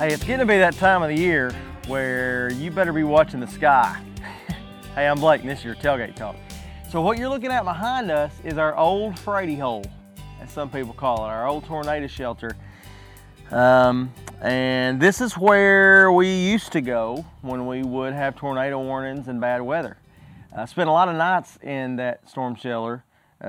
Hey, it's getting to be that time of the year where you better be watching the sky. Hey, I'm Blake and this is your Tailgate Talk. So what you're looking at behind us is our old Frady hole, as some people call it, our old tornado shelter. And this is where we used to go when we would have tornado warnings and bad weather. I spent a lot of nights in that storm shelter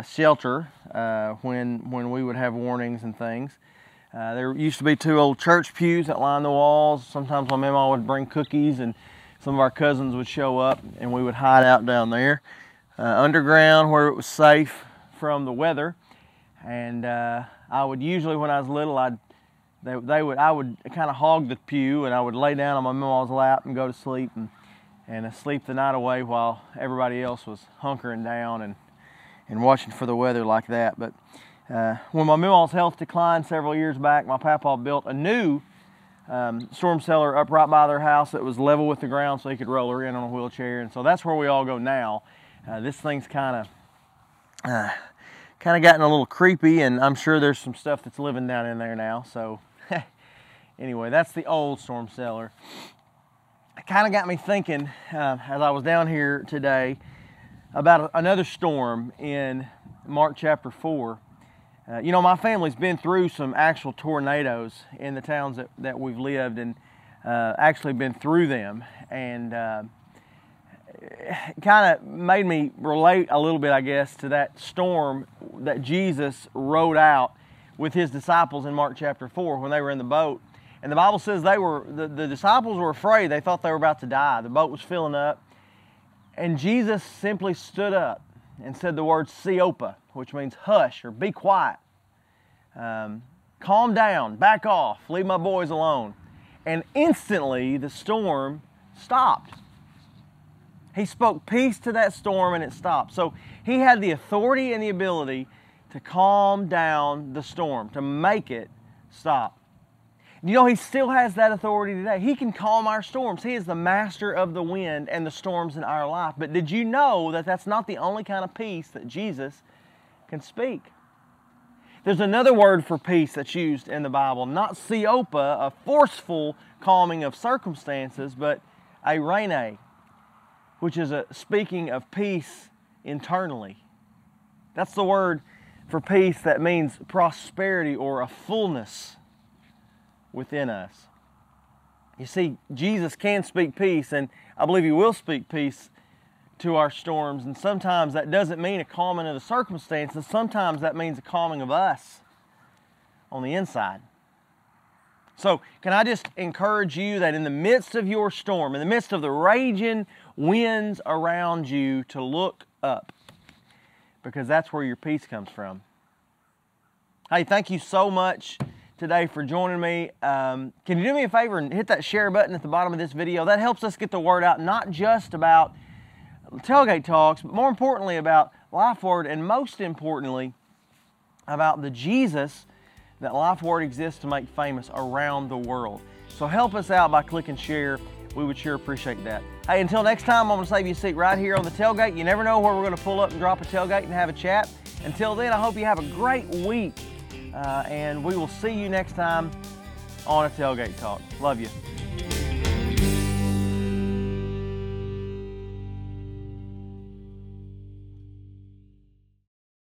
when we would have warnings and things. There used to be two old church pews that lined the walls. Sometimes my mama would bring cookies and some of our cousins would show up and we would hide out down there underground where it was safe from the weather. And I would usually, when I was little, I would kind of hog the pew and I would lay down on my mama's lap and go to sleep and sleep the night away while everybody else was hunkering down and watching for the weather like that. But when my mama's health declined several years back, my papa built a new storm cellar up right by their house that was level with the ground so he could roll her in on a wheelchair. And so that's where we all go now. This thing's kind of gotten a little creepy, and I'm sure there's some stuff that's living down in there now. So anyway, that's the old storm cellar. It kind of got me thinking as I was down here today about another storm in Mark chapter 4. You know, my family's been through some actual tornadoes in the towns that we've lived and actually been through them. And it kind of made me relate a little bit, I guess, to that storm that Jesus rode out with his disciples in Mark chapter 4 when they were in the boat. And the Bible says the disciples were afraid. They thought they were about to die. The boat was filling up. And Jesus simply stood up and said the word Siopa, which means hush or be quiet. Calm down, back off, leave my boys alone. And instantly the storm stopped. He spoke peace to that storm and it stopped. So he had the authority and the ability to calm down the storm, to make it stop. You know, he still has that authority today. He can calm our storms. He is the master of the wind and the storms in our life. But did you know that that's not the only kind of peace that Jesus can speak? There's another word for peace that's used in the Bible, not siopa, a forceful calming of circumstances, but eirene, which is speaking of peace internally. That's the word for peace that means prosperity or a fullness within us. You see, Jesus can speak peace, and I believe He will speak peace to our storms, and sometimes that doesn't mean a calming of the circumstances. Sometimes that means a calming of us on the inside. So can I just encourage you that in the midst of your storm, in the midst of the raging winds around you, to look up, because that's where your peace comes from. Hey, thank you so much today for joining me. Can you do me a favor and hit that share button at the bottom of this video? That helps us get the word out, not just about Tailgate Talks, but more importantly about LifeWord, and most importantly about the Jesus that LifeWord exists to make famous around the world. So help us out by clicking share. We would sure appreciate that. Hey, until next time, I'm going to save you a seat right here on the tailgate. You never know where we're going to pull up and drop a tailgate and have a chat. Until then, I hope you have a great week. And we will see you next time on a Tailgate Talk. Love you.